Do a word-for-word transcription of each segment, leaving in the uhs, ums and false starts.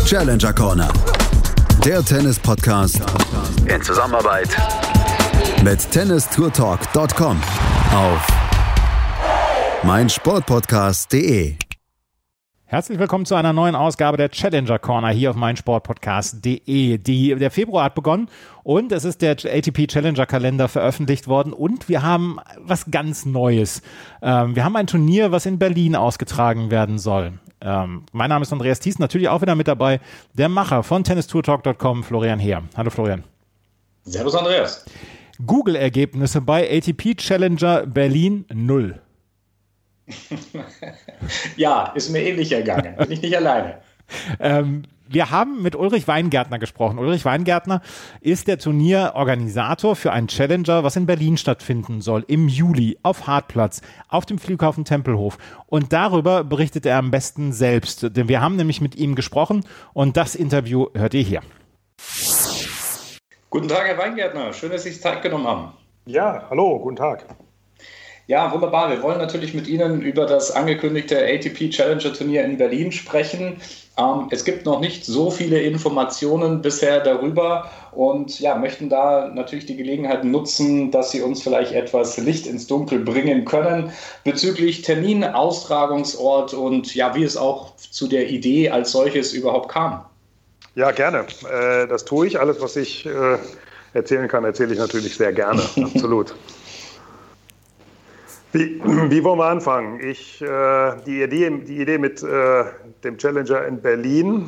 Challenger Corner. Der Tennis-Podcast in Zusammenarbeit mit tennis tour talk punkt com auf meinsportpodcast punkt de. Herzlich willkommen zu einer neuen Ausgabe der Challenger Corner hier auf meinsportpodcast punkt de. Die, der Februar hat begonnen und es ist der A T P Challenger Kalender veröffentlicht worden und wir haben was ganz Neues. Ähm, wir haben ein Turnier, was in Berlin ausgetragen werden soll. Ähm, mein Name ist Andreas Thies, natürlich auch wieder mit dabei, der Macher von tennis tour talk punkt com, Florian Heer. Hallo Florian. Servus Andreas. Google-Ergebnisse bei A T P Challenger Berlin null. Ja, ist mir ähnlich ergangen. Bin ich nicht alleine. ähm, wir haben mit Ulrich Weingärtner gesprochen. Ulrich Weingärtner ist der Turnierorganisator für einen Challenger, was in Berlin stattfinden soll, im Juli auf Hartplatz, auf dem Flughafen Tempelhof. Und darüber berichtet er am besten selbst. Denn wir haben nämlich mit ihm gesprochen und das Interview hört ihr hier. Guten Tag, Herr Weingärtner. Schön, dass Sie sich Zeit genommen haben. Ja, hallo, guten Tag. Ja, wunderbar. Wir wollen natürlich mit Ihnen über das angekündigte A T P Challenger Turnier in Berlin sprechen. Ähm, es gibt noch nicht so viele Informationen bisher darüber und ja, möchten da natürlich die Gelegenheit nutzen, dass Sie uns vielleicht etwas Licht ins Dunkel bringen können bezüglich Termin, Austragungsort und ja, wie es auch zu der Idee als solches überhaupt kam. Ja, gerne. Äh, das tue ich. Alles, was ich äh, erzählen kann, erzähle ich natürlich sehr gerne. Absolut. Wie, wie wollen wir anfangen? Ich, äh, die, Idee, die Idee mit äh, dem Challenger in Berlin,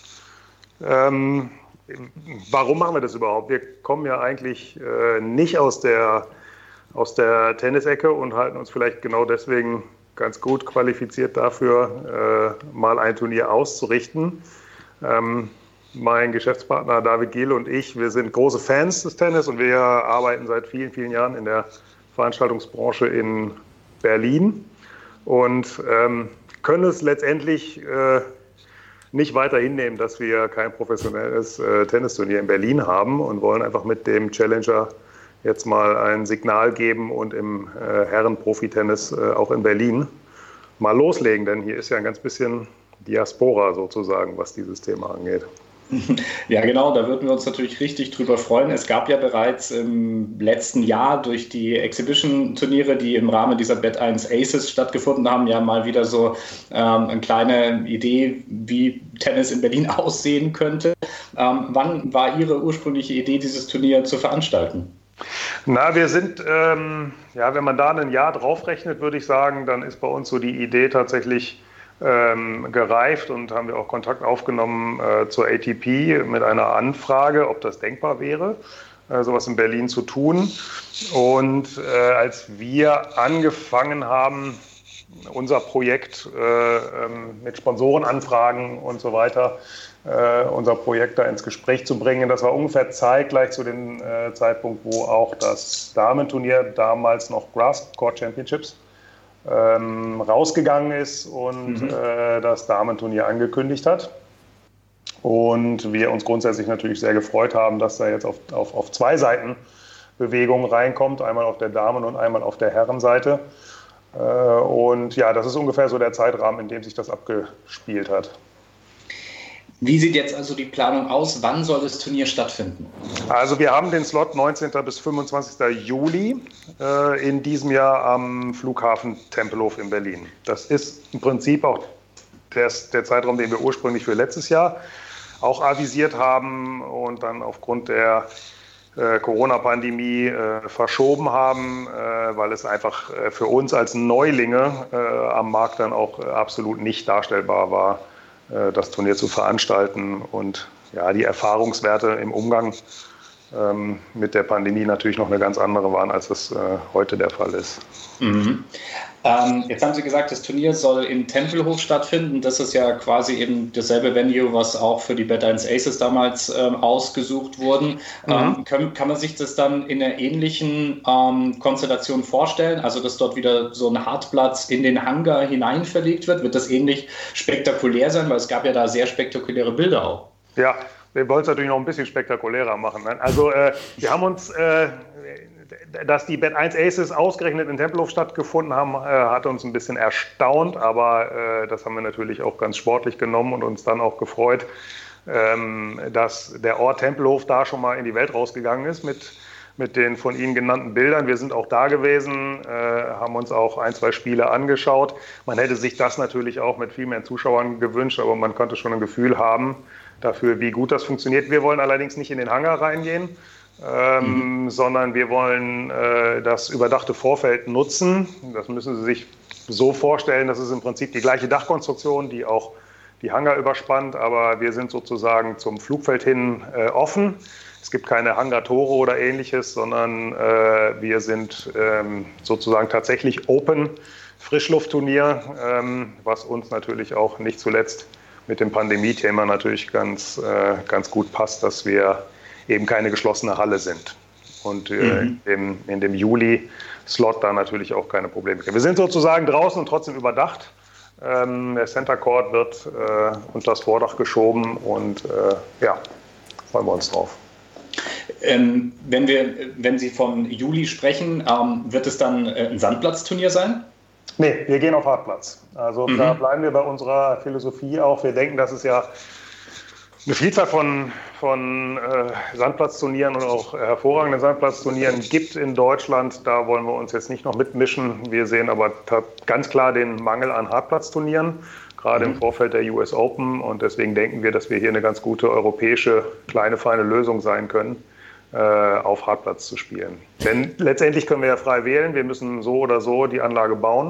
ähm, warum machen wir das überhaupt? Wir kommen ja eigentlich äh, nicht aus der, aus der Tennisecke und halten uns vielleicht genau deswegen ganz gut qualifiziert dafür, äh, mal ein Turnier auszurichten. Ähm, mein Geschäftspartner David Giel und ich, wir sind große Fans des Tennis und wir arbeiten seit vielen, vielen Jahren in der Veranstaltungsbranche in Berlin und ähm, können es letztendlich äh, nicht weiter hinnehmen, dass wir kein professionelles äh, Tennisturnier in Berlin haben und wollen einfach mit dem Challenger jetzt mal ein Signal geben und im äh, Herren-Profi-Tennis äh, auch in Berlin mal loslegen, denn hier ist ja ein ganz bisschen Diaspora sozusagen, was dieses Thema angeht. Ja, genau, da würden wir uns natürlich richtig drüber freuen. Es gab ja bereits im letzten Jahr durch die Exhibition-Turniere, die im Rahmen dieser Bet eins Aces stattgefunden haben, ja mal wieder so ähm, eine kleine Idee, wie Tennis in Berlin aussehen könnte. Ähm, wann war Ihre ursprüngliche Idee, dieses Turnier zu veranstalten? Na, wir sind, ähm, ja, wenn man da ein Jahr draufrechnet, würde ich sagen, dann ist bei uns so die Idee tatsächlich Ähm, gereift und haben wir auch Kontakt aufgenommen äh, zur A T P mit einer Anfrage, ob das denkbar wäre, äh, sowas in Berlin zu tun. Und äh, als wir angefangen haben, unser Projekt äh, ähm, mit Sponsorenanfragen und so weiter, äh, unser Projekt da ins Gespräch zu bringen, das war ungefähr zeitgleich zu dem äh, Zeitpunkt, wo auch das Damenturnier, damals noch Grass Court Championships, Ähm, rausgegangen ist und mhm. äh, das Damenturnier angekündigt hat. Und wir uns grundsätzlich natürlich sehr gefreut haben, dass da jetzt auf, auf, auf zwei Seiten Bewegung reinkommt, einmal auf der Damen- und einmal auf der Herrenseite. Äh, und ja, das ist ungefähr so der Zeitrahmen, in dem sich das abgespielt hat. Wie sieht jetzt also die Planung aus? Wann soll das Turnier stattfinden? Also wir haben den Slot neunzehnten bis fünfundzwanzigsten Juli äh, in diesem Jahr am Flughafen Tempelhof in Berlin. Das ist im Prinzip auch der, der Zeitraum, den wir ursprünglich für letztes Jahr auch avisiert haben und dann aufgrund der äh, Corona-Pandemie äh, verschoben haben, äh, weil es einfach äh, für uns als Neulinge äh, am Markt dann auch äh, absolut nicht darstellbar war, das Turnier zu veranstalten und ja, die Erfahrungswerte im Umgang ähm, mit der Pandemie natürlich noch eine ganz andere waren, als es äh, heute der Fall ist. Mhm. Ähm, jetzt haben Sie gesagt, das Turnier soll in Tempelhof stattfinden. Das ist ja quasi eben dasselbe Venue, was auch für die Bet eins Aces damals ähm, ausgesucht wurden. Mhm. Ähm, kann, kann man sich das dann in einer ähnlichen ähm, Konstellation vorstellen? Also, dass dort wieder so ein Hartplatz in den Hangar hinein verlegt wird? Wird das ähnlich spektakulär sein? Weil es gab ja da sehr spektakuläre Bilder auch. Ja, wir wollen es natürlich noch ein bisschen spektakulärer machen. Ne? Also, äh, wir haben uns... Äh, Dass die Bet eins Aces ausgerechnet in Tempelhof stattgefunden haben, äh, hat uns ein bisschen erstaunt, aber äh, das haben wir natürlich auch ganz sportlich genommen und uns dann auch gefreut, ähm, dass der Ort Tempelhof da schon mal in die Welt rausgegangen ist mit, mit den von Ihnen genannten Bildern. Wir sind auch da gewesen, äh, haben uns auch ein, zwei Spiele angeschaut. Man hätte sich das natürlich auch mit viel mehr Zuschauern gewünscht, aber man konnte schon ein Gefühl haben dafür, wie gut das funktioniert. Wir wollen allerdings nicht in den Hangar reingehen, ähm, mhm. sondern wir wollen äh, das überdachte Vorfeld nutzen. Das müssen Sie sich so vorstellen, das ist im Prinzip die gleiche Dachkonstruktion, die auch die Hangar überspannt, aber wir sind sozusagen zum Flugfeld hin äh, offen. Es gibt keine Hangartore oder ähnliches, sondern äh, wir sind ähm, sozusagen tatsächlich Open Frischluftturnier, ähm, was uns natürlich auch nicht zuletzt mit dem Pandemie-Thema natürlich ganz, äh, ganz gut passt, dass wir eben keine geschlossene Halle sind. Und äh, mhm. in, in dem Juli-Slot da natürlich auch keine Probleme. Wir sind sozusagen draußen und trotzdem überdacht. Ähm, der Center Court wird äh, unter das Vordach geschoben und äh, ja, freuen wir uns drauf. Ähm, wenn, wir, wenn Sie vom Juli sprechen, ähm, wird es dann äh, ein Sandplatzturnier sein? Nee, wir gehen auf Hartplatz. Also mhm. da bleiben wir bei unserer Philosophie auch. Wir denken, dass es ja eine Vielzahl von, von äh, Sandplatzturnieren und auch hervorragenden Sandplatzturnieren gibt in Deutschland. Da wollen wir uns jetzt nicht noch mitmischen. Wir sehen aber ganz klar den Mangel an Hartplatzturnieren, gerade mhm. im Vorfeld der U S Open. Und deswegen denken wir, dass wir hier eine ganz gute europäische, kleine, feine Lösung sein können, äh, auf Hartplatz zu spielen. Denn letztendlich können wir ja frei wählen. Wir müssen so oder so die Anlage bauen.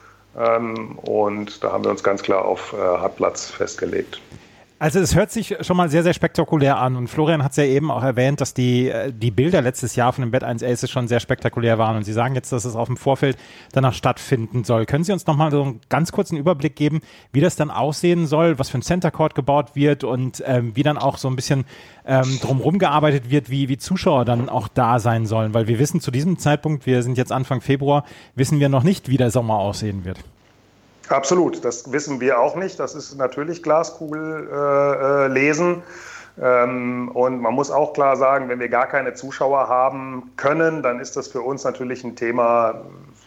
Ähm, und da haben wir uns ganz klar auf äh, Hartplatz festgelegt. Also es hört sich schon mal sehr, sehr spektakulär an und Florian hat es ja eben auch erwähnt, dass die, die Bilder letztes Jahr von den Bet eins Aces schon sehr spektakulär waren und Sie sagen jetzt, dass es auf dem Vorfeld danach stattfinden soll. Können Sie uns nochmal so einen ganz kurzen Überblick geben, wie das dann aussehen soll, was für ein Center Court gebaut wird und ähm, wie dann auch so ein bisschen ähm, drumherum gearbeitet wird, wie, wie Zuschauer dann auch da sein sollen? Weil wir wissen zu diesem Zeitpunkt, wir sind jetzt Anfang Februar, wissen wir noch nicht, wie der Sommer aussehen wird. Absolut, das wissen wir auch nicht. Das ist natürlich Glaskugel äh, lesen. Ähm, und man muss auch klar sagen, wenn wir gar keine Zuschauer haben können, dann ist das für uns natürlich ein Thema,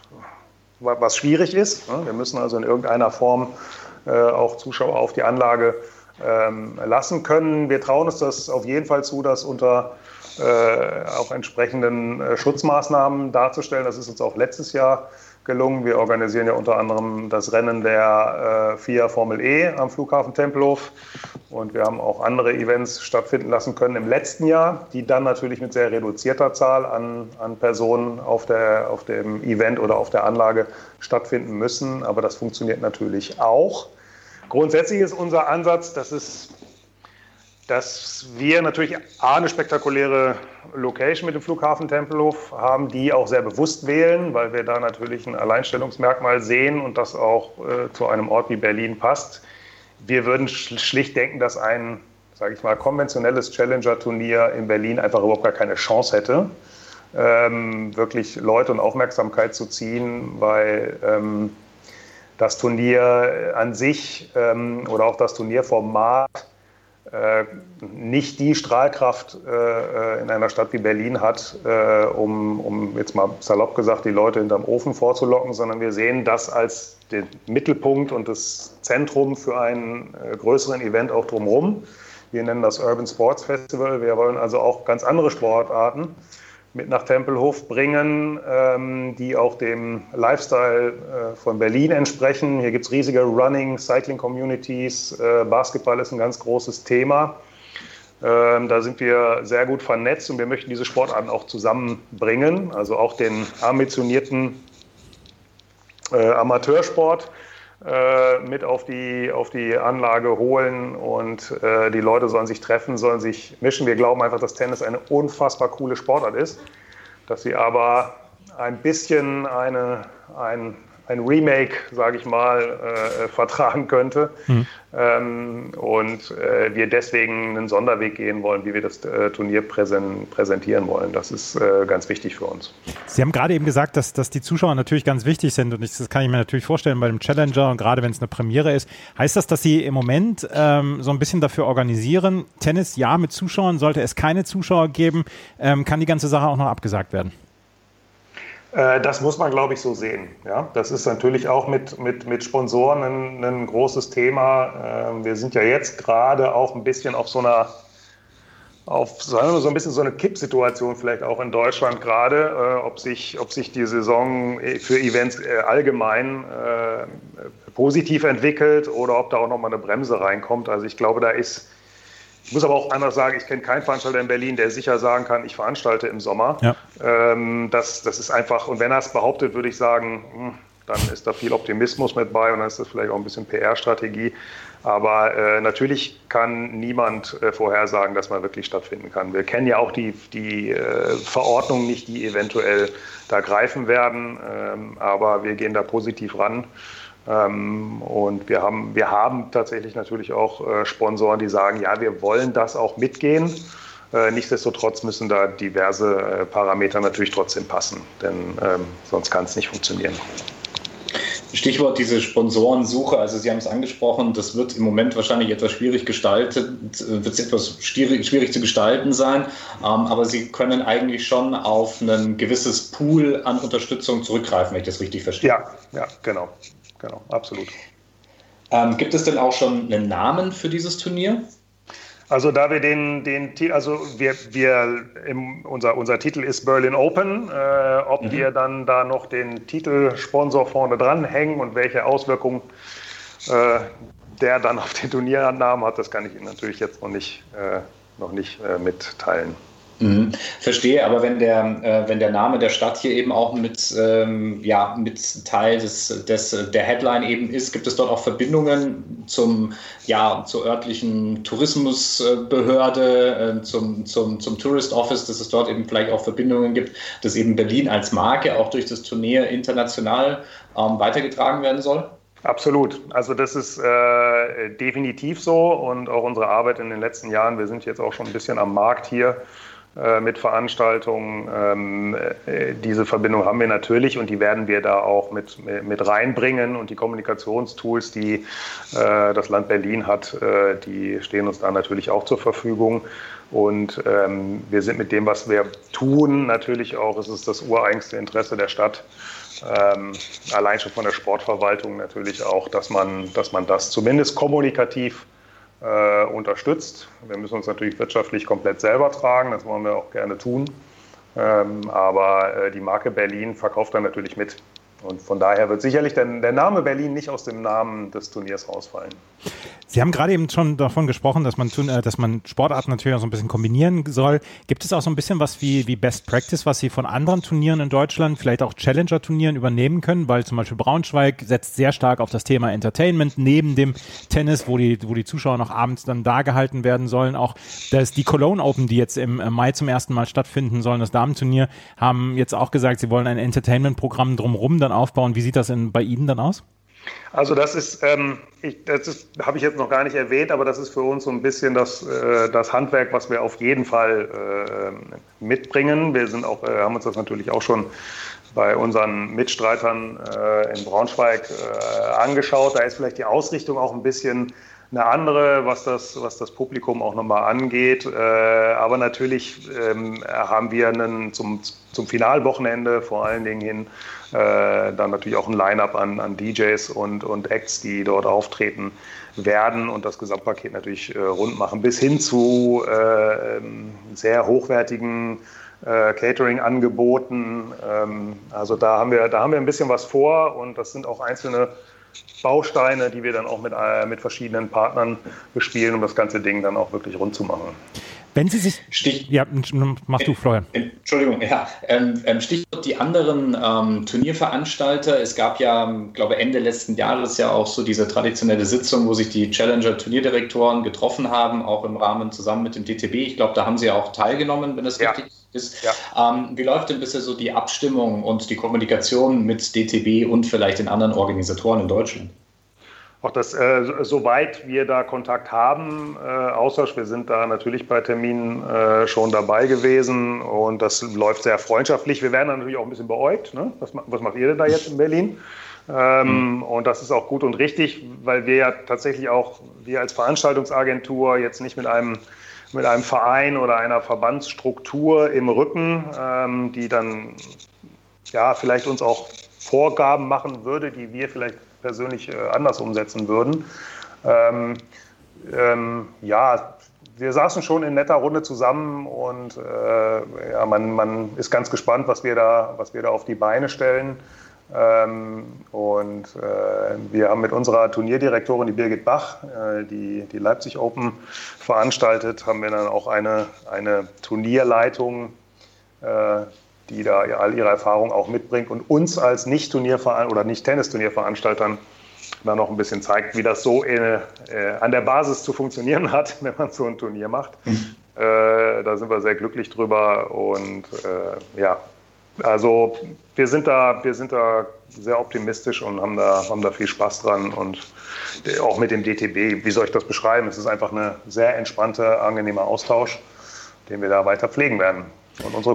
was schwierig ist. Wir müssen also in irgendeiner Form äh, auch Zuschauer auf die Anlage ähm, lassen können. Wir trauen uns das auf jeden Fall zu, das unter äh, auch entsprechenden äh, Schutzmaßnahmen darzustellen. Das ist uns auch letztes Jahr gelungen. Wir organisieren ja unter anderem das Rennen der äh, FIA Formel E am Flughafen Tempelhof und wir haben auch andere Events stattfinden lassen können im letzten Jahr, die dann natürlich mit sehr reduzierter Zahl an, an Personen auf, der, auf dem Event oder auf der Anlage stattfinden müssen, aber das funktioniert natürlich auch. Grundsätzlich ist unser Ansatz, dass es dass wir natürlich A, eine spektakuläre Location mit dem Flughafen Tempelhof haben, die auch sehr bewusst wählen, weil wir da natürlich ein Alleinstellungsmerkmal sehen und das auch äh, zu einem Ort wie Berlin passt. Wir würden schlicht denken, dass ein, sage ich mal, konventionelles Challenger-Turnier in Berlin einfach überhaupt gar keine Chance hätte, ähm, wirklich Leute und Aufmerksamkeit zu ziehen, weil ähm, das Turnier an sich ähm, oder auch das Turnierformat Äh, nicht die Strahlkraft äh, in einer Stadt wie Berlin hat, äh, um, um jetzt mal salopp gesagt die Leute hinterm Ofen vorzulocken, sondern wir sehen das als den Mittelpunkt und das Zentrum für einen äh, größeren Event auch drumherum. Wir nennen das Urban Sports Festival. Wir wollen also auch ganz andere Sportarten mit nach Tempelhof bringen, ähm, die auch dem Lifestyle äh, von Berlin entsprechen. Hier gibt es riesige Running, Cycling-Communities. Äh, Basketball ist ein ganz großes Thema. Ähm, da sind wir sehr gut vernetzt und wir möchten diese Sportarten auch zusammenbringen. Also auch den ambitionierten äh, Amateursport äh, mit auf die, auf die Anlage holen und äh, die Leute sollen sich treffen, sollen sich mischen. Wir glauben einfach, dass Tennis eine unfassbar coole Sportart ist, dass sie aber ein bisschen eine, ein, ein Remake, sage ich mal, äh, vertragen könnte. Mhm. Ähm, und äh, wir deswegen einen Sonderweg gehen wollen, wie wir das äh, Turnier präsen, präsentieren wollen. Das ist äh, ganz wichtig für uns. Sie haben gerade eben gesagt, dass, dass die Zuschauer natürlich ganz wichtig sind und ich, das kann ich mir natürlich vorstellen bei dem Challenger und gerade wenn es eine Premiere ist. Heißt das, dass Sie im Moment ähm, so ein bisschen dafür organisieren, Tennis ja mit Zuschauern, sollte es keine Zuschauer geben, ähm, kann die ganze Sache auch noch abgesagt werden? Das muss man, glaube ich, so sehen. Ja, das ist natürlich auch mit, mit, mit Sponsoren ein, ein großes Thema. Wir sind ja jetzt gerade auch ein bisschen auf so einer, auf sagen wir so ein bisschen so eine Kippsituation vielleicht auch in Deutschland gerade, ob sich, ob sich die Saison für Events allgemein äh, positiv entwickelt oder ob da auch nochmal eine Bremse reinkommt. Also ich glaube, da ist Ich muss aber auch anders sagen, ich kenne keinen Veranstalter in Berlin, der sicher sagen kann, ich veranstalte im Sommer. Ja. Ähm, das, das ist einfach, und wenn er es behauptet, würde ich sagen, hm, dann ist da viel Optimismus mit bei und dann ist das vielleicht auch ein bisschen P R-Strategie. Aber äh, natürlich kann niemand äh, vorhersagen, dass man wirklich stattfinden kann. Wir kennen ja auch die, die äh, Verordnungen nicht, die eventuell da greifen werden, ähm, aber wir gehen da positiv ran. Ähm, und wir haben, wir haben tatsächlich natürlich auch äh, Sponsoren, die sagen, ja, wir wollen das auch mitgehen. Äh, nichtsdestotrotz müssen da diverse äh, Parameter natürlich trotzdem passen, denn ähm, sonst kann es nicht funktionieren. Stichwort diese Sponsorensuche, also Sie haben es angesprochen, das wird im Moment wahrscheinlich etwas schwierig gestaltet, wird es etwas schwierig, schwierig zu gestalten sein, ähm, aber Sie können eigentlich schon auf ein gewisses Pool an Unterstützung zurückgreifen, wenn ich das richtig verstehe. Ja, ja, genau. Genau, absolut. Ähm, gibt es denn auch schon einen Namen für dieses Turnier? Also da wir den, den also wir, wir im, unser, unser Titel ist Berlin Open. Äh, ob mhm. wir dann da noch den Titelsponsor vorne dran hängen und welche Auswirkungen äh, der dann auf den Turniernamen hat, das kann ich Ihnen natürlich jetzt noch nicht, äh, noch nicht äh, mitteilen. Mhm. Verstehe, aber wenn der, äh, wenn der Name der Stadt hier eben auch mit, ähm, ja, mit Teil des, des, der Headline eben ist, gibt es dort auch Verbindungen zum, ja, zur örtlichen Tourismusbehörde, äh, zum, zum, zum Tourist Office, dass es dort eben vielleicht auch Verbindungen gibt, dass eben Berlin als Marke auch durch das Turnier international ähm, weitergetragen werden soll? Absolut. Also das ist äh, definitiv so und auch unsere Arbeit in den letzten Jahren, wir sind jetzt auch schon ein bisschen am Markt hier, mit Veranstaltungen. Ähm, äh, diese Verbindung haben wir natürlich und die werden wir da auch mit, mit reinbringen und die Kommunikationstools, die äh, das Land Berlin hat, äh, die stehen uns da natürlich auch zur Verfügung und ähm, wir sind mit dem, was wir tun, natürlich auch, es ist das ureigenste Interesse der Stadt, ähm, allein schon von der Sportverwaltung natürlich auch, dass man, dass man das zumindest kommunikativ Äh, unterstützt. Wir müssen uns natürlich wirtschaftlich komplett selber tragen, das wollen wir auch gerne tun. Ähm, aber äh, die Marke Berlin verkauft dann natürlich mit. Und von daher wird sicherlich der, der Name Berlin nicht aus dem Namen des Turniers rausfallen. Sie haben gerade eben schon davon gesprochen, dass man, tun, äh, dass man Sportarten natürlich auch so ein bisschen kombinieren soll. Gibt es auch so ein bisschen was wie, wie Best Practice, was Sie von anderen Turnieren in Deutschland, vielleicht auch Challenger-Turnieren übernehmen können? Weil zum Beispiel Braunschweig setzt sehr stark auf das Thema Entertainment neben dem Tennis, wo die, wo die Zuschauer noch abends dann da gehalten werden sollen. Auch das, die Cologne Open, die jetzt im Mai zum ersten Mal stattfinden sollen, das Damenturnier, haben jetzt auch gesagt, sie wollen ein Entertainment-Programm drumherum dann aufbauen. Wie sieht das in, bei Ihnen dann aus? Also das ist, ähm, ich, das ist, habe ich jetzt noch gar nicht erwähnt, aber das ist für uns so ein bisschen das, äh, das Handwerk, was wir auf jeden Fall äh, mitbringen. Wir sind auch, äh, haben uns das natürlich auch schon bei unseren Mitstreitern äh, in Braunschweig äh, angeschaut. Da ist vielleicht die Ausrichtung auch ein bisschen eine andere, was das, was das Publikum auch nochmal angeht. Äh, aber natürlich ähm, haben wir einen, zum, zum Finalwochenende vor allen Dingen hin äh, dann natürlich auch ein Line-Up an, an D Js und, und Acts, die dort auftreten werden und das Gesamtpaket natürlich äh, rund machen, bis hin zu äh, sehr hochwertigen äh, Catering-Angeboten. Ähm, also da haben wir, da haben wir ein bisschen was vor und das sind auch einzelne Bausteine, die wir dann auch mit, äh, mit verschiedenen Partnern bespielen, um das ganze Ding dann auch wirklich rund zu machen. Wenn Sie sich... Stich, ja, mach du, Florian. Entschuldigung, ja. Ähm, Stichwort die anderen ähm, Turnierveranstalter. Es gab ja, glaube Ende letzten Jahres ja auch so diese traditionelle Sitzung, wo sich die Challenger-Turnierdirektoren getroffen haben, auch im Rahmen zusammen mit dem D T B. Ich glaube, da haben Sie auch teilgenommen, wenn das ja. richtig ist. Ja. Ähm, wie läuft denn bisher so die Abstimmung und die Kommunikation mit D T B und vielleicht den anderen Organisatoren in Deutschland? Auch das, äh, soweit wir da Kontakt haben, äh, Austausch, wir sind da natürlich bei Terminen äh, schon dabei gewesen und das läuft sehr freundschaftlich. Wir werden natürlich auch ein bisschen beäugt. Ne? Was, was macht ihr denn da jetzt in Berlin? Ähm, mhm. Und das ist auch gut und richtig, weil wir ja tatsächlich auch, wir als Veranstaltungsagentur jetzt nicht mit einem, mit einem Verein oder einer Verbandsstruktur im Rücken, ähm, die dann ja, vielleicht uns auch Vorgaben machen würde, die wir vielleicht persönlich äh, anders umsetzen würden. Ähm, ähm, ja, wir saßen schon in netter Runde zusammen und äh, ja, man, man ist ganz gespannt, was wir da, was wir da auf die Beine stellen. Ähm, und äh, wir haben mit unserer Turnierdirektorin, die Birgit Bach, äh, die die Leipzig Open veranstaltet, haben wir dann auch eine, eine Turnierleitung, äh, die da all ihre Erfahrung auch mitbringt und uns als Nicht-Turnierveran- oder Nicht-Tennis-Turnierveranstaltern dann noch ein bisschen zeigt, wie das so in, äh, an der Basis zu funktionieren hat, wenn man so ein Turnier macht. Mhm. Äh, da sind wir sehr glücklich drüber und äh, ja, also wir sind da, wir sind da sehr optimistisch und haben da, haben da viel Spaß dran und auch mit dem D T B, wie soll ich das beschreiben? Es ist einfach eine sehr entspannte, angenehmer Austausch, den wir da weiter pflegen werden. Und unsere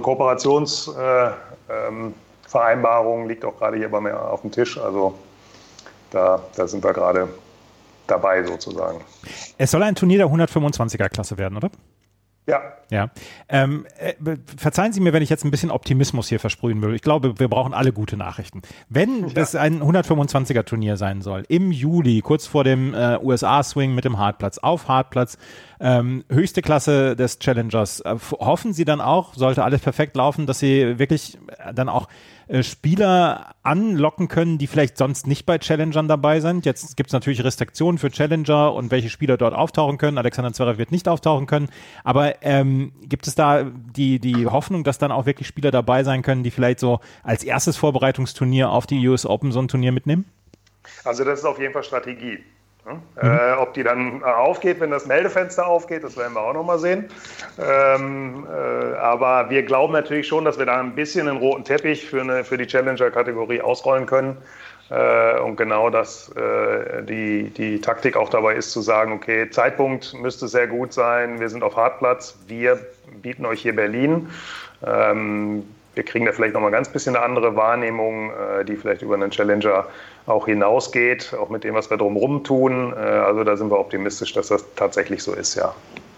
Kooperationsvereinbarung äh, ähm, liegt auch gerade hier bei mir auf dem Tisch, also da, da sind wir gerade dabei sozusagen. Es soll ein Turnier der hundertfünfundzwanziger-Klasse werden, oder? Ja. Ja. Ähm, äh, verzeihen Sie mir, wenn ich jetzt ein bisschen Optimismus hier versprühen will. Ich glaube, wir brauchen alle gute Nachrichten. Wenn ja. das ein hundertfünfundzwanziger-Turnier sein soll, im Juli, kurz vor dem äh, U S A-Swing mit dem Hartplatz, auf Hartplatz, ähm, höchste Klasse des Challengers, äh, hoffen Sie dann auch, sollte alles perfekt laufen, dass Sie wirklich dann auch äh, Spieler anlocken können, die vielleicht sonst nicht bei Challengern dabei sind? Jetzt gibt es natürlich Restriktionen für Challenger und welche Spieler dort auftauchen können. Alexander Zverev wird nicht auftauchen können, aber ähm, gibt es da die, die Hoffnung, dass dann auch wirklich Spieler dabei sein können, die vielleicht so als erstes Vorbereitungsturnier auf die U S Open so ein Turnier mitnehmen? Also das ist auf jeden Fall Strategie. Mhm. Äh, ob die dann aufgeht, wenn das Meldefenster aufgeht, das werden wir auch noch mal sehen. Ähm, äh, aber wir glauben natürlich schon, dass wir da ein bisschen einen roten Teppich für, eine, für die Challenger-Kategorie ausrollen können. Äh, und genau das, äh, die, die Taktik auch dabei ist, zu sagen, okay, Zeitpunkt müsste sehr gut sein, wir sind auf Hartplatz, wir bieten euch hier Berlin. Ähm, wir kriegen da vielleicht noch mal ein ganz bisschen eine andere Wahrnehmung, äh, die vielleicht über einen Challenger auch hinausgeht, auch mit dem, was wir drumherum tun. Äh, also da sind wir optimistisch, dass das tatsächlich so ist, ja.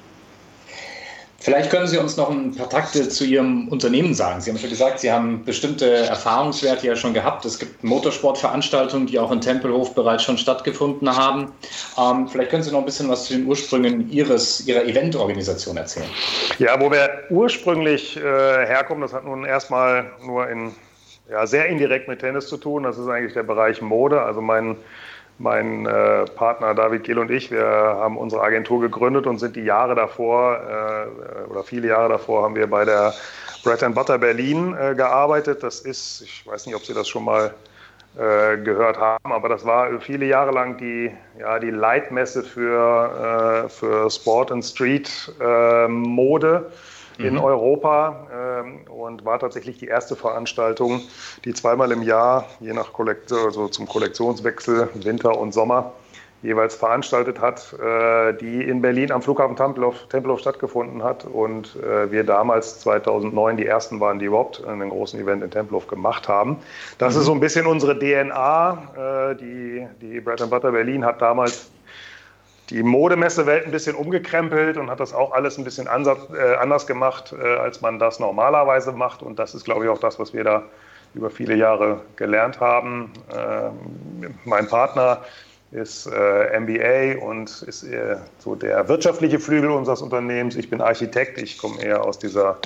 Vielleicht können Sie uns noch ein paar Takte zu Ihrem Unternehmen sagen. Sie haben schon gesagt, Sie haben bestimmte Erfahrungswerte ja schon gehabt. Es gibt Motorsportveranstaltungen, die auch in Tempelhof bereits schon stattgefunden haben. Ähm, vielleicht können Sie noch ein bisschen was zu den Ursprüngen Ihres, Ihrer Eventorganisation erzählen. Ja, wo wir ursprünglich äh, herkommen, das hat nun erstmal nur in, ja, sehr indirekt mit Tennis zu tun. Das ist eigentlich der Bereich Mode. Also mein Mein äh, Partner David Gill und ich, wir haben unsere Agentur gegründet und sind die Jahre davor äh, oder viele Jahre davor haben wir bei der Bread and Butter Berlin äh, gearbeitet. Das ist, ich weiß nicht, ob Sie das schon mal äh, gehört haben, aber das war viele Jahre lang die, ja, die Leitmesse für, äh, für Sport and Street äh, Mode in mhm. Europa ähm, und war tatsächlich die erste Veranstaltung, die zweimal im Jahr, je nach Kollektion, also zum Kollektionswechsel, Winter und Sommer, jeweils veranstaltet hat, äh, die in Berlin am Flughafen Tempelhof, Tempelhof stattgefunden hat und äh, wir damals zweitausendneun die ersten waren, die überhaupt einen großen Event in Tempelhof gemacht haben. Das mhm. ist so ein bisschen unsere D N A. Äh, die, die Bread and Butter Berlin hat damals die Modemessewelt ein bisschen umgekrempelt und hat das auch alles ein bisschen ansatz, äh, anders gemacht, äh, als man das normalerweise macht. Und das ist, glaube ich, auch das, was wir da über viele Jahre gelernt haben. Ähm, mein Partner ist äh, M B A und ist eher so der wirtschaftliche Flügel unseres Unternehmens. Ich bin Architekt, ich komme eher aus dieser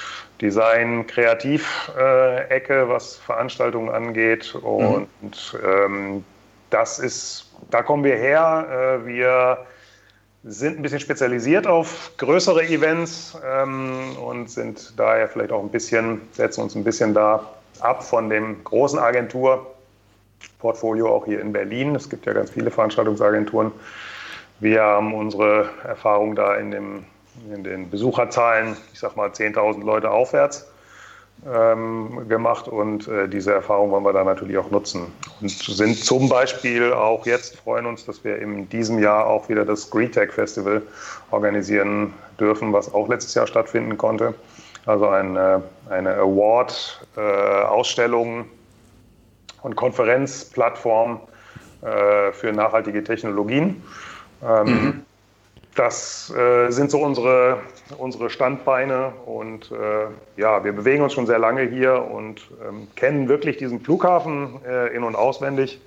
Design-Kreativ-Ecke, was Veranstaltungen angeht. Und mhm. ähm, das ist... Da kommen wir her. Wir sind ein bisschen spezialisiert auf größere Events ähm, und sind daher vielleicht auch ein bisschen, setzen uns ein bisschen da ab von dem großen Agenturportfolio auch hier in Berlin. Es gibt ja ganz viele Veranstaltungsagenturen. Wir haben unsere Erfahrung da in, dem, in den Besucherzahlen, ich sag mal zehntausend Leute aufwärts Ähm, gemacht und äh, diese Erfahrung wollen wir da natürlich auch nutzen und sind zum Beispiel auch jetzt, freuen uns, dass wir in diesem Jahr auch wieder das GreeTech Festival organisieren dürfen, was auch letztes Jahr stattfinden konnte. Also eine, eine Award-Ausstellung äh, und Konferenzplattform äh, für nachhaltige Technologien. Ähm, mhm. das äh, sind so unsere, unsere Standbeine und äh, ja, wir bewegen uns schon sehr lange hier und ähm, kennen wirklich diesen Flughafen äh, in- und auswendig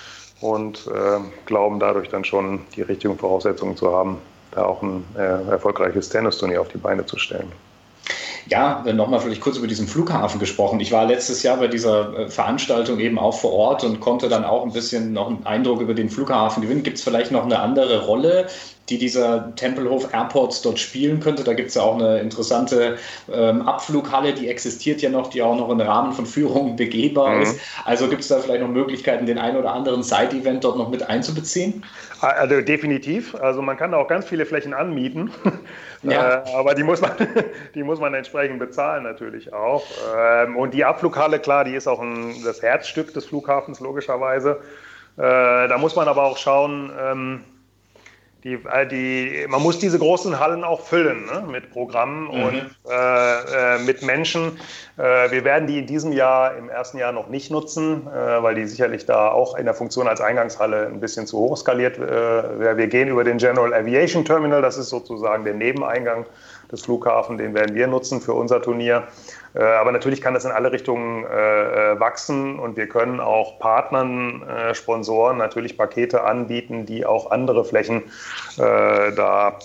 und äh, glauben dadurch dann schon die richtigen Voraussetzungen zu haben, da auch ein äh, erfolgreiches Tennisturnier auf die Beine zu stellen. Ja, nochmal vielleicht kurz über diesen Flughafen gesprochen. Ich war letztes Jahr bei dieser Veranstaltung eben auch vor Ort und konnte dann auch ein bisschen noch einen Eindruck über den Flughafen gewinnen. Gibt es vielleicht noch eine andere Rolle, die dieser Tempelhof Airport dort spielen könnte? Da gibt es ja auch eine interessante ähm, Abflughalle, die existiert ja noch, die auch noch im Rahmen von Führungen begehbar mhm. ist. Also gibt es da vielleicht noch Möglichkeiten, den einen oder anderen Side-Event dort noch mit einzubeziehen? Also definitiv. Also man kann da auch ganz viele Flächen anmieten. Ja. Äh, aber die muss man, die muss man entsprechend bezahlen natürlich auch. Ähm, und die Abflughalle, klar, die ist auch ein, das Herzstück des Flughafens logischerweise. Äh, da muss man aber auch schauen, ähm, die, die, man muss diese großen Hallen auch füllen, ne, mit Programmen mhm. und äh, äh, mit Menschen. Äh, wir werden die in diesem Jahr, im ersten Jahr noch nicht nutzen, äh, weil die sicherlich da auch in der Funktion als Eingangshalle ein bisschen zu hoch skaliert. Äh, wir gehen über den General Aviation Terminal, das ist sozusagen der Nebeneingang des Flughafens, den werden wir nutzen für unser Turnier. Äh, aber natürlich kann das in alle Richtungen äh, wachsen und wir können auch Partnern, äh, Sponsoren natürlich Pakete anbieten, die auch andere Flächen äh, da,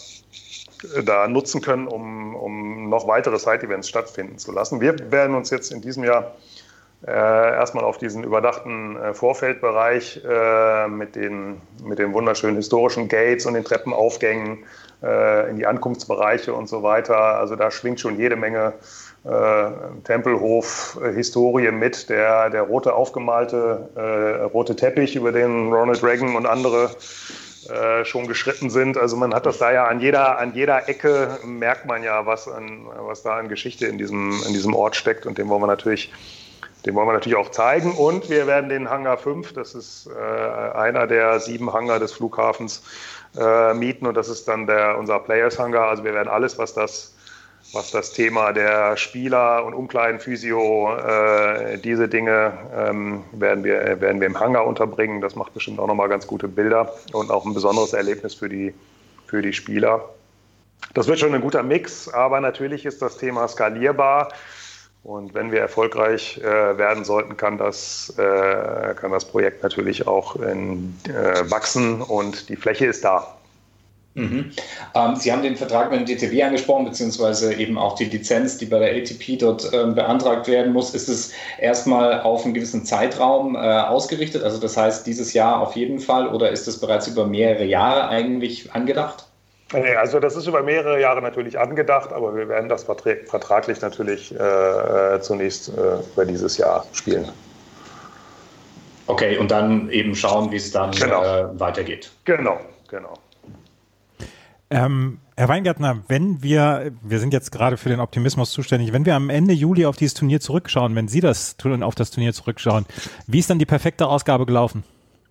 da nutzen können, um, um noch weitere Side-Events stattfinden zu lassen. Wir werden uns jetzt in diesem Jahr äh, erstmal auf diesen überdachten äh, Vorfeldbereich äh, mit den, mit den wunderschönen historischen Gates und den Treppenaufgängen äh, in die Ankunftsbereiche und so weiter. Also da schwingt schon jede Menge Äh, Tempelhof-Historie äh, mit, der, der rote aufgemalte äh, rote Teppich, über den Ronald Reagan und andere äh, schon geschritten sind. Also man hat das da ja an jeder, an jeder Ecke, merkt man ja, was, an, was da an Geschichte in diesem, in diesem Ort steckt und den wollen wir natürlich, den wollen wir natürlich auch zeigen. Und wir werden den Hangar fünf, das ist äh, einer der sieben Hangar des Flughafens, äh, mieten und das ist dann der, unser Players Hangar. Also wir werden alles, was das was das Thema der Spieler und Umkleidenphysio, äh, diese Dinge ähm, werden wir, werden wir im Hangar unterbringen. Das macht bestimmt auch nochmal ganz gute Bilder und auch ein besonderes Erlebnis für die, für die Spieler. Das wird schon ein guter Mix, aber natürlich ist das Thema skalierbar. Und wenn wir erfolgreich äh, werden sollten, kann das, äh, kann das Projekt natürlich auch in, äh, wachsen und die Fläche ist da. Mhm. Ähm, Sie haben den Vertrag mit dem D T W angesprochen, beziehungsweise eben auch die Lizenz, die bei der A T P dort ähm, beantragt werden muss. Ist es erstmal auf einen gewissen Zeitraum äh, ausgerichtet? Also das heißt dieses Jahr auf jeden Fall oder ist es bereits über mehrere Jahre eigentlich angedacht? Nee, also das ist über mehrere Jahre natürlich angedacht, aber wir werden das vertraglich natürlich äh, zunächst äh, über dieses Jahr spielen. Okay, und dann eben schauen, wie es dann genau. äh, weitergeht. Genau, genau. Ähm, Herr Weingärtner, wenn wir, wir sind jetzt gerade für den Optimismus zuständig, wenn wir am Ende Juli auf dieses Turnier zurückschauen, wenn Sie das auf das Turnier zurückschauen, wie ist dann die perfekte Ausgabe gelaufen?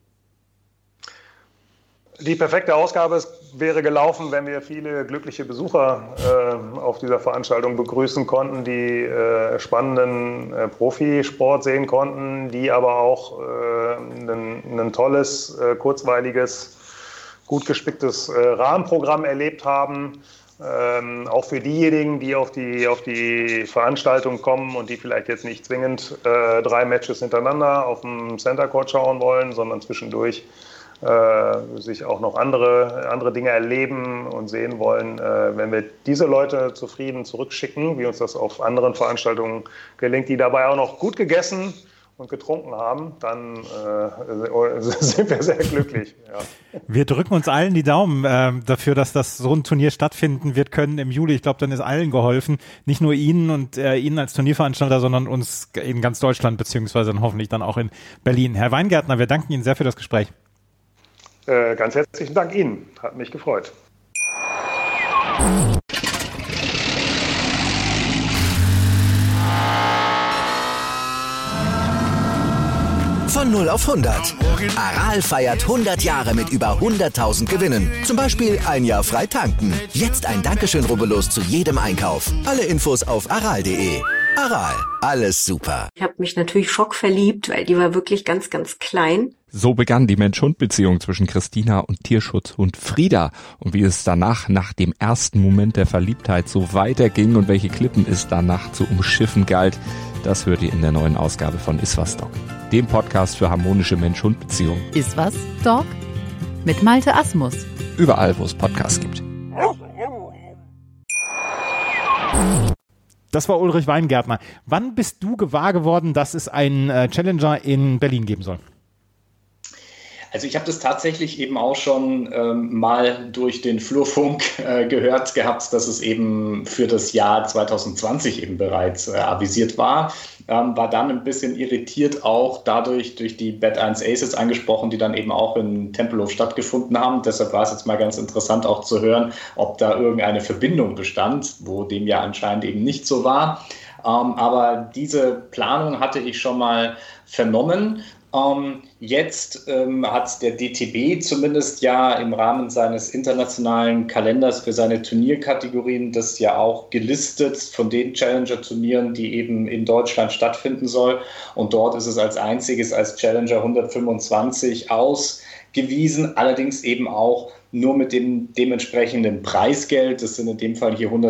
Die perfekte Ausgabe wäre gelaufen, wenn wir viele glückliche Besucher äh, auf dieser Veranstaltung begrüßen konnten, die äh, spannenden äh, Profisport sehen konnten, die aber auch äh, ein tolles, äh, kurzweiliges, gut gespicktes äh, Rahmenprogramm erlebt haben. Ähm, auch für diejenigen, die auf die, auf die Veranstaltung kommen und die vielleicht jetzt nicht zwingend äh, drei Matches hintereinander auf dem Center Court schauen wollen, sondern zwischendurch äh, sich auch noch andere, andere Dinge erleben und sehen wollen. Äh, wenn wir diese Leute zufrieden zurückschicken, wie uns das auf anderen Veranstaltungen gelingt, die dabei auch noch gut gegessen und getrunken haben, dann äh, sind wir sehr glücklich. Ja. Wir drücken uns allen die Daumen äh, dafür, dass das so ein Turnier stattfinden wird können im Juli. Ich glaube, dann ist allen geholfen. Nicht nur Ihnen und äh, Ihnen als Turnierveranstalter, sondern uns in ganz Deutschland, beziehungsweise dann hoffentlich dann auch in Berlin. Herr Weingärtner, wir danken Ihnen sehr für das Gespräch. Äh, ganz herzlichen Dank Ihnen. Hat mich gefreut. Von null auf hundert. Aral feiert hundert Jahre mit über hunderttausend Gewinnen. Zum Beispiel ein Jahr frei tanken. Jetzt ein Dankeschön, rubbellos zu jedem Einkauf. Alle Infos auf aral punkt de. Aral, alles super. Ich habe mich natürlich schockverliebt, weil die war wirklich ganz, ganz klein. So begann die Mensch-Hund-Beziehung zwischen Christina und Tierschutzhund Frieda. Und wie es danach, nach dem ersten Moment der Verliebtheit, so weiterging und welche Klippen es danach zu umschiffen galt, das hört ihr in der neuen Ausgabe von Iswas Dog, dem Podcast für harmonische Mensch-Hund-Beziehungen. Iswas Dog mit Malte Asmus. Überall, wo es Podcasts gibt. Das war Ulrich Weingärtner. Wann bist du gewahr geworden, dass es einen äh, Challenger in Berlin geben soll? Also ich habe das tatsächlich eben auch schon ähm, mal durch den Flurfunk äh, gehört gehabt, dass es eben für das Jahr zwanzig zwanzig eben bereits äh, avisiert war. Ähm, war dann ein bisschen irritiert auch dadurch, durch die Bet eins Aces angesprochen, die dann eben auch in Tempelhof stattgefunden haben. Deshalb war es jetzt mal ganz interessant auch zu hören, ob da irgendeine Verbindung bestand, wo dem ja anscheinend eben nicht so war. Ähm, aber diese Planung hatte ich schon mal vernommen. Um, jetzt ähm, hat der D T B zumindest ja im Rahmen seines internationalen Kalenders für seine Turnierkategorien das ja auch gelistet von den Challenger-Turnieren, die eben in Deutschland stattfinden soll. Und dort ist es als einziges als Challenger hundertfünfundzwanzig ausgewiesen, allerdings eben auch nur mit dem dementsprechenden Preisgeld. Das sind in dem Fall hier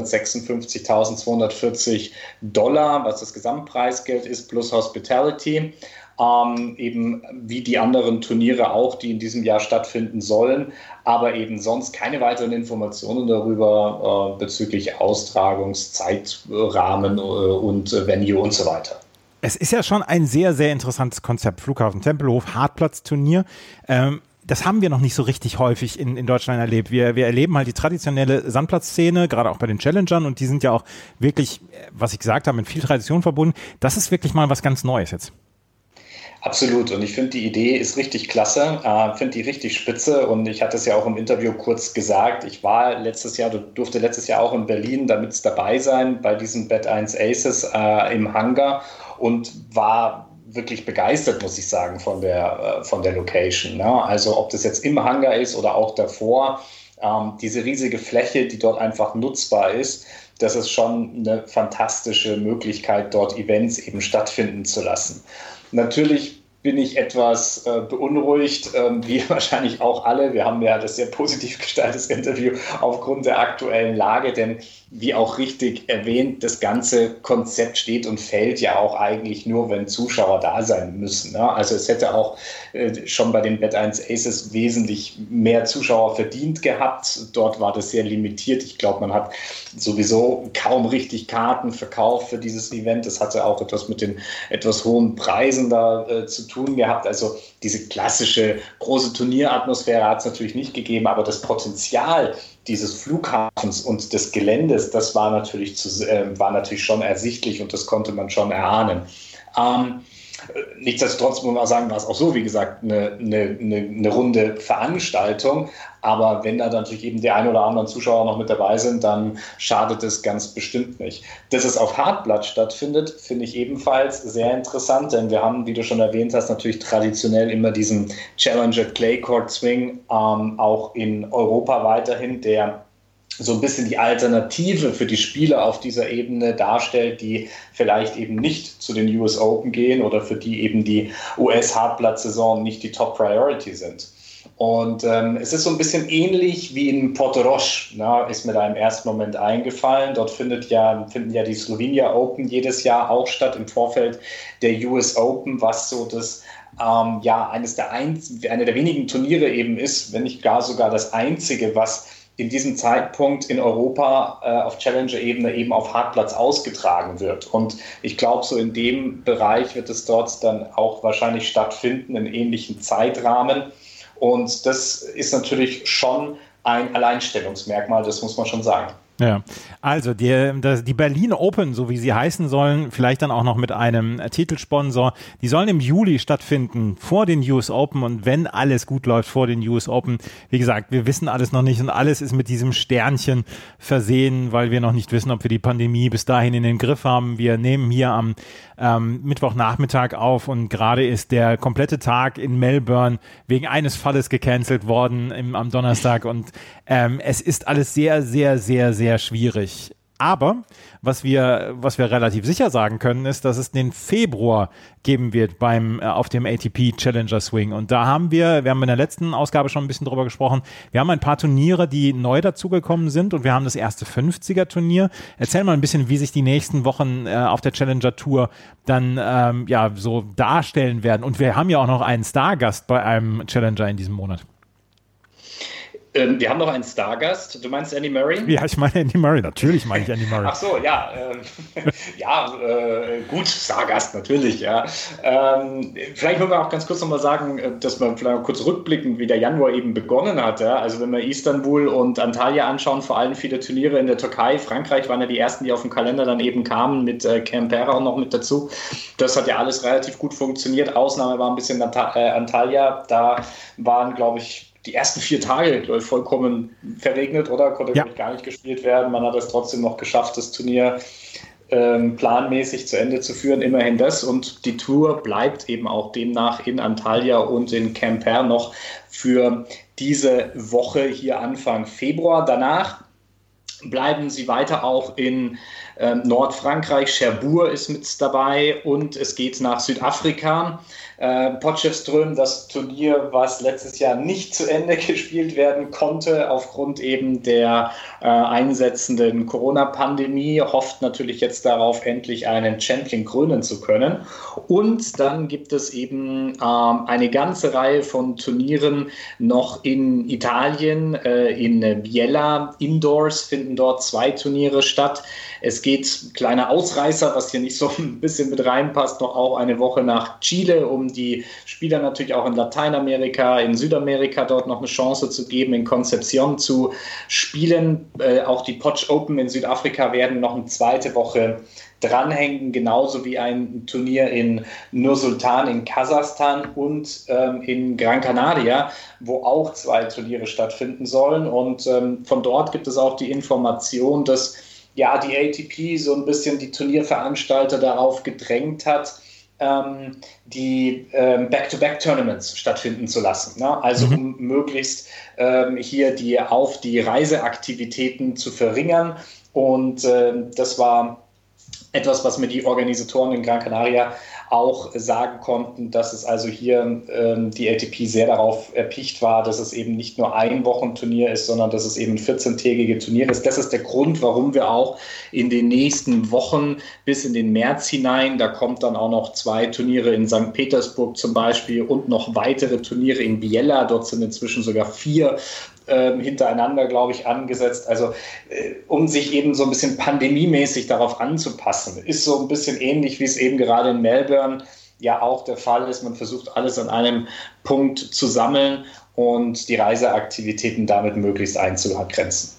hundertsechsundfünfzigtausendzweihundertvierzig Dollar, was das Gesamtpreisgeld ist, plus Hospitality. Ähm, eben wie die anderen Turniere auch, die in diesem Jahr stattfinden sollen, aber eben sonst keine weiteren Informationen darüber äh, bezüglich Austragungszeitrahmen äh, und äh, Venue und so weiter. Es ist ja schon ein sehr, sehr interessantes Konzept. Flughafen Tempelhof, Hartplatzturnier. Ähm, das haben wir noch nicht so richtig häufig in, in Deutschland erlebt. Wir, wir erleben halt die traditionelle Sandplatzszene, gerade auch bei den Challengern, und die sind ja auch wirklich, was ich gesagt habe, mit viel Tradition verbunden. Das ist wirklich mal was ganz Neues jetzt. Absolut, und ich finde, die Idee ist richtig klasse, äh, finde die richtig spitze, und ich hatte es ja auch im Interview kurz gesagt, ich war letztes Jahr, durfte letztes Jahr auch in Berlin damit dabei sein, bei diesen Bet eins Aces äh, im Hangar, und war wirklich begeistert, muss ich sagen, von der, äh, von der Location. Ne? Also ob das jetzt im Hangar ist oder auch davor, ähm, diese riesige Fläche, die dort einfach nutzbar ist, das ist schon eine fantastische Möglichkeit, dort Events eben stattfinden zu lassen. Natürlich bin ich etwas äh, beunruhigt, ähm, wie wahrscheinlich auch alle. Wir haben ja das sehr positiv gestaltetes Interview aufgrund der aktuellen Lage, denn wie auch richtig erwähnt, das ganze Konzept steht und fällt ja auch eigentlich nur, wenn Zuschauer da sein müssen. Ne? Also es hätte auch äh, schon bei den Bet eins Aces wesentlich mehr Zuschauer verdient gehabt. Dort war das sehr limitiert. Ich glaube, man hat sowieso kaum richtig Karten verkauft für dieses Event. Das hatte auch etwas mit den etwas hohen Preisen da äh, zu tun gehabt. Also diese klassische große Turnieratmosphäre hat es natürlich nicht gegeben, aber das Potenzial dieses Flughafens und des Geländes, das war natürlich, zu, äh, war natürlich schon ersichtlich, und das konnte man schon erahnen. Ähm, nichtsdestotrotz muss man sagen, war es auch so, wie gesagt, eine, eine, eine runde Veranstaltung. Aber wenn da natürlich eben die ein oder anderen Zuschauer noch mit dabei sind, dann schadet es ganz bestimmt nicht. Dass es auf Hartplatz stattfindet, finde ich ebenfalls sehr interessant, denn wir haben, wie du schon erwähnt hast, natürlich traditionell immer diesen Challenger Clay Court Swing, ähm, auch in Europa weiterhin, der so ein bisschen die Alternative für die Spieler auf dieser Ebene darstellt, die vielleicht eben nicht zu den U S Open gehen oder für die eben die U S-Hartplatz-Saison nicht die Top-Priority sind. Und ähm, es ist so ein bisschen ähnlich wie in Portorož, na, ist mir da im ersten Moment eingefallen. Dort findet ja, finden ja die Slovenia Open jedes Jahr auch statt im Vorfeld der U S Open, was so das ähm, ja eines der ein, eine der wenigen Turniere eben ist, wenn nicht gar sogar das einzige, was in diesem Zeitpunkt in Europa äh, auf Challenger-Ebene eben auf Hartplatz ausgetragen wird. Und ich glaube, so in dem Bereich wird es dort dann auch wahrscheinlich stattfinden, in ähnlichen Zeitrahmen. Und das ist natürlich schon ein Alleinstellungsmerkmal, das muss man schon sagen. Ja, also die, die Berlin Open, so wie sie heißen sollen, vielleicht dann auch noch mit einem Titelsponsor, die sollen im Juli stattfinden, vor den U S Open, und wenn alles gut läuft vor den U S Open, wie gesagt, wir wissen alles noch nicht und alles ist mit diesem Sternchen versehen, weil wir noch nicht wissen, ob wir die Pandemie bis dahin in den Griff haben. Wir nehmen hier am ähm, Mittwochnachmittag auf, und gerade ist der komplette Tag in Melbourne wegen eines Falles gecancelt worden im, am Donnerstag, und ähm, es ist alles sehr, sehr, sehr, sehr schwierig. Aber was wir, was wir relativ sicher sagen können, ist, dass es den Februar geben wird beim, äh, auf dem A T P Challenger Swing. Und da haben wir, wir haben in der letzten Ausgabe schon ein bisschen drüber gesprochen, wir haben ein paar Turniere, die neu dazugekommen sind und wir haben das erste fünfziger-Turnier. Erzähl mal ein bisschen, wie sich die nächsten Wochen äh, auf der Challenger Tour dann ähm, ja so darstellen werden. Und wir haben ja auch noch einen Stargast bei einem Challenger in diesem Monat. Ähm, wir haben noch einen Stargast. Du meinst Andy Murray? Ja, ich meine Andy Murray. Natürlich meine ich Andy Murray. Ach so, ja. Äh, ja, äh, gut, Stargast, natürlich, ja. Ähm, vielleicht wollen wir auch ganz kurz nochmal sagen, dass wir vielleicht kurz rückblicken, wie der Januar eben begonnen hat. Ja? Also wenn wir Istanbul und Antalya anschauen, vor allem viele Turniere in der Türkei, Frankreich waren ja die ersten, die auf dem Kalender dann eben kamen, mit äh, Kemper auch noch mit dazu. Das hat ja alles relativ gut funktioniert. Ausnahme war ein bisschen Ant- äh, Antalya. Da waren, glaube ich, die ersten vier Tage ich, vollkommen verregnet, oder? Konnte ja. gar nicht gespielt werden. Man hat es trotzdem noch geschafft, das Turnier ähm, planmäßig zu Ende zu führen. Immerhin das. Und die Tour bleibt eben auch demnach in Antalya und in Quimper noch für diese Woche hier Anfang Februar. Danach bleiben sie weiter auch in ähm, Nordfrankreich. Cherbourg ist mit dabei und es geht nach Südafrika. Äh, Potchefstroom, das Turnier, was letztes Jahr nicht zu Ende gespielt werden konnte, aufgrund eben der äh, einsetzenden Corona-Pandemie, hofft natürlich jetzt darauf, endlich einen Champion krönen zu können. Und dann gibt es eben ähm, eine ganze Reihe von Turnieren noch in Italien, äh, in Biella. Indoors finden dort zwei Turniere statt. Es geht, kleiner Ausreißer, was hier nicht so ein bisschen mit reinpasst, noch auch eine Woche nach Chile, um die Spieler natürlich auch in Lateinamerika, in Südamerika dort noch eine Chance zu geben, in Concepción zu spielen. Äh, auch die Potch Open in Südafrika werden noch eine zweite Woche dranhängen, genauso wie ein Turnier in Nur-Sultan in Kasachstan und ähm, in Gran Canaria, wo auch zwei Turniere stattfinden sollen. Und ähm, von dort gibt es auch die Information, dass ja die A T P so ein bisschen die Turnierveranstalter darauf gedrängt hat, ähm, die ähm, Back-to-Back-Tournaments stattfinden zu lassen. Ne? Also mhm. um möglichst ähm, hier die auf die Reiseaktivitäten zu verringern. Und äh, das war etwas, was mir die Organisatoren in Gran Canaria auch sagen konnten, dass es also hier ähm, die A T P sehr darauf erpicht war, dass es eben nicht nur ein Wochenturnier ist, sondern dass es eben ein vierzehntägige Turnier ist. Das ist der Grund, warum wir auch in den nächsten Wochen bis in den März hinein, da kommt dann auch noch zwei Turniere in Sankt Petersburg zum Beispiel und noch weitere Turniere in Biella, dort sind inzwischen sogar vier Ähm, hintereinander, glaube ich, angesetzt. Also äh, um sich eben so ein bisschen pandemiemäßig darauf anzupassen. Ist so ein bisschen ähnlich, wie es eben gerade in Melbourne ja auch der Fall ist. Man versucht alles an einem Punkt zu sammeln und die Reiseaktivitäten damit möglichst einzugrenzen.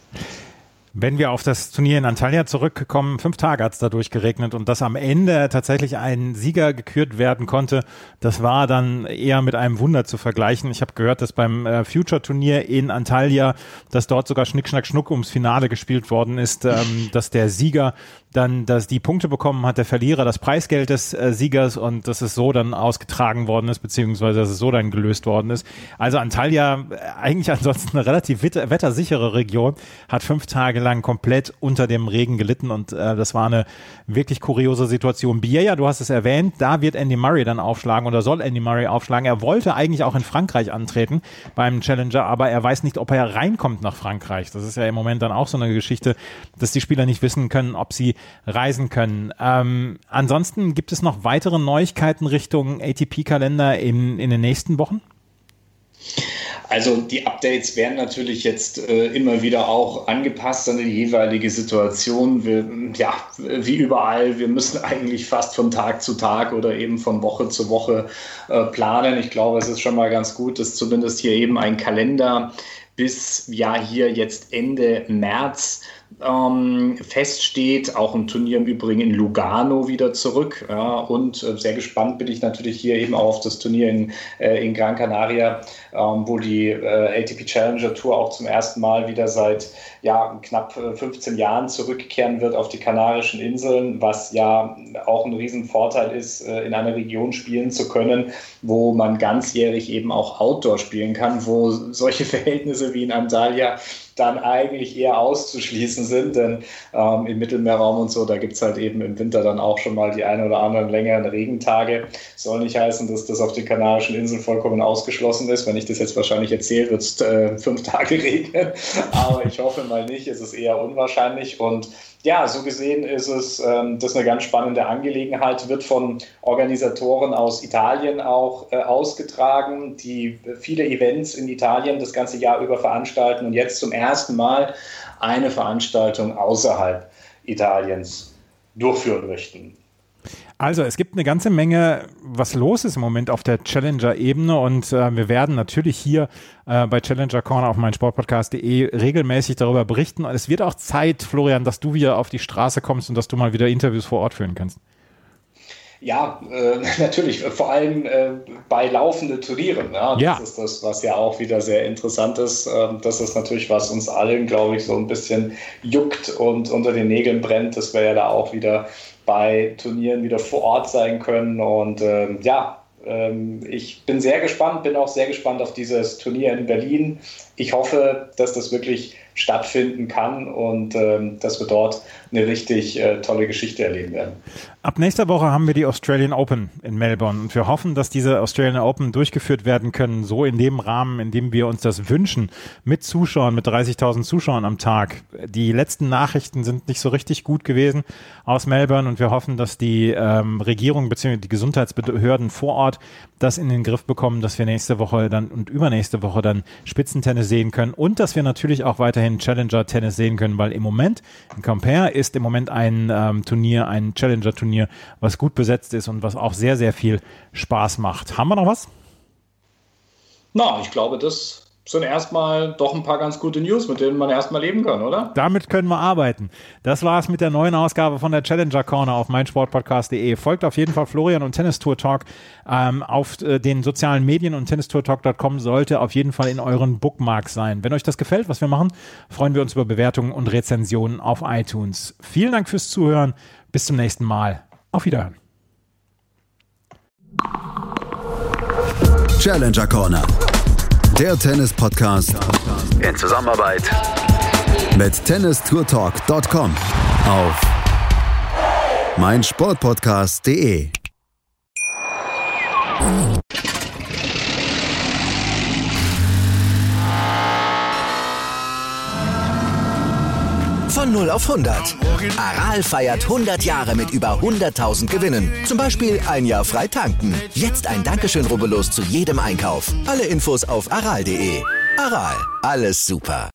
Wenn wir auf das Turnier in Antalya zurückkommen, fünf Tage hat es dadurch geregnet und dass am Ende tatsächlich ein Sieger gekürt werden konnte, das war dann eher mit einem Wunder zu vergleichen. Ich habe gehört, dass beim äh, Future-Turnier in Antalya, dass dort sogar Schnick, Schnack, Schnuck ums Finale gespielt worden ist, ähm, dass der Sieger dann dass die Punkte bekommen hat, der Verlierer das Preisgeld des äh, Siegers und dass es so dann ausgetragen worden ist, beziehungsweise dass es so dann gelöst worden ist. Also Antalya, eigentlich ansonsten eine relativ wetter- wettersichere Region, hat fünf Tage lang komplett unter dem Regen gelitten und äh, das war eine wirklich kuriose Situation. Biella, du hast es erwähnt, da wird Andy Murray dann aufschlagen oder soll Andy Murray aufschlagen. Er wollte eigentlich auch in Frankreich antreten beim Challenger, aber er weiß nicht, ob er reinkommt nach Frankreich. Das ist ja im Moment dann auch so eine Geschichte, dass die Spieler nicht wissen können, ob sie reisen können. Ähm, ansonsten gibt es noch weitere Neuigkeiten Richtung A T P-Kalender in, in den nächsten Wochen? Also die Updates werden natürlich jetzt äh, immer wieder auch angepasst an die jeweilige Situation. Wir, ja, wie überall, wir müssen eigentlich fast von Tag zu Tag oder eben von Woche zu Woche äh, planen. Ich glaube, es ist schon mal ganz gut, dass zumindest hier eben ein Kalender bis ja hier jetzt Ende März ähm, feststeht. Auch ein Turnier im Übrigen in Lugano wieder zurück. Ja, und äh, sehr gespannt bin ich natürlich hier eben auch auf das Turnier in, äh, in Gran Canaria, ähm, wo die äh, A T P Challenger Tour auch zum ersten Mal wieder seit ja, knapp äh, fünfzehn Jahren zurückkehren wird auf die Kanarischen Inseln, was ja auch ein Riesenvorteil ist, äh, in einer Region spielen zu können, wo man ganzjährig eben auch Outdoor spielen kann, wo solche Verhältnisse wie in Antalya dann eigentlich eher auszuschließen sind, denn ähm, im Mittelmeerraum und so, da gibt es halt eben im Winter dann auch schon mal die ein oder anderen längeren Regentage. Soll nicht heißen, dass das auf den Kanarischen Inseln vollkommen ausgeschlossen ist. Wenn ich das jetzt wahrscheinlich erzähle, wird es äh, fünf Tage regnen, aber ich hoffe mal nicht, es ist eher unwahrscheinlich. Und ja, so gesehen ist es, ähm, das ist eine ganz spannende Angelegenheit, wird von Organisatoren aus Italien auch äh, ausgetragen, die viele Events in Italien das ganze Jahr über veranstalten und jetzt zum ersten Mal eine Veranstaltung außerhalb Italiens durchführen möchten. Also es gibt eine ganze Menge, was los ist im Moment auf der Challenger-Ebene und äh, wir werden natürlich hier äh, bei Challenger Corner auf meinsportpodcast punkt de regelmäßig darüber berichten. Und es wird auch Zeit, Florian, dass du wieder auf die Straße kommst und dass du mal wieder Interviews vor Ort führen kannst. Ja, äh, natürlich, vor allem äh, bei laufenden Turnieren. Ja? Das ja. ist das, was ja auch wieder sehr interessant ist. Ähm, das ist natürlich, was uns allen, glaube ich, so ein bisschen juckt und unter den Nägeln brennt, dass wir ja da auch wieder bei Turnieren wieder vor Ort sein können. Und ähm, ja, ähm, ich bin sehr gespannt, bin auch sehr gespannt auf dieses Turnier in Berlin. Ich hoffe, dass das wirklich stattfinden kann und ähm, dass wir dort eine richtig äh, tolle Geschichte erleben werden. Ab nächster Woche haben wir die Australian Open in Melbourne und wir hoffen, dass diese Australian Open durchgeführt werden können, so in dem Rahmen, in dem wir uns das wünschen, mit Zuschauern, mit dreißigtausend Zuschauern am Tag. Die letzten Nachrichten sind nicht so richtig gut gewesen aus Melbourne und wir hoffen, dass die ähm, Regierung bzw. die Gesundheitsbehörden vor Ort das in den Griff bekommen, dass wir nächste Woche dann und übernächste Woche dann Spitzentennis sehen können und dass wir natürlich auch weiterhin Challenger-Tennis sehen können, weil im Moment in Compare ist im Moment ein ähm, Turnier, ein Challenger-Turnier, was gut besetzt ist und was auch sehr, sehr viel Spaß macht. Haben wir noch was? Na, ich glaube, das sind erstmal doch ein paar ganz gute News, mit denen man erstmal leben kann, oder? Damit können wir arbeiten. Das war es mit der neuen Ausgabe von der Challenger Corner auf meinsportpodcast punkt de. Folgt auf jeden Fall Florian und Tennis Tour Talk ähm, auf äh, den sozialen Medien und tennis tour talk punkt com sollte auf jeden Fall in euren Bookmarks sein. Wenn euch das gefällt, was wir machen, freuen wir uns über Bewertungen und Rezensionen auf iTunes. Vielen Dank fürs Zuhören. Bis zum nächsten Mal. Auf Wiederhören. Challenger Corner. Der Tennis-Podcast in Zusammenarbeit mit tennis tour talk punkt com auf meinsportpodcast punkt de. Von null auf hundert. Aral feiert hundert Jahre mit über hunderttausend Gewinnen. Zum Beispiel ein Jahr frei tanken. Jetzt ein Dankeschön, rubbellos zu jedem Einkauf. Alle Infos auf aral punkt de. Aral, alles super.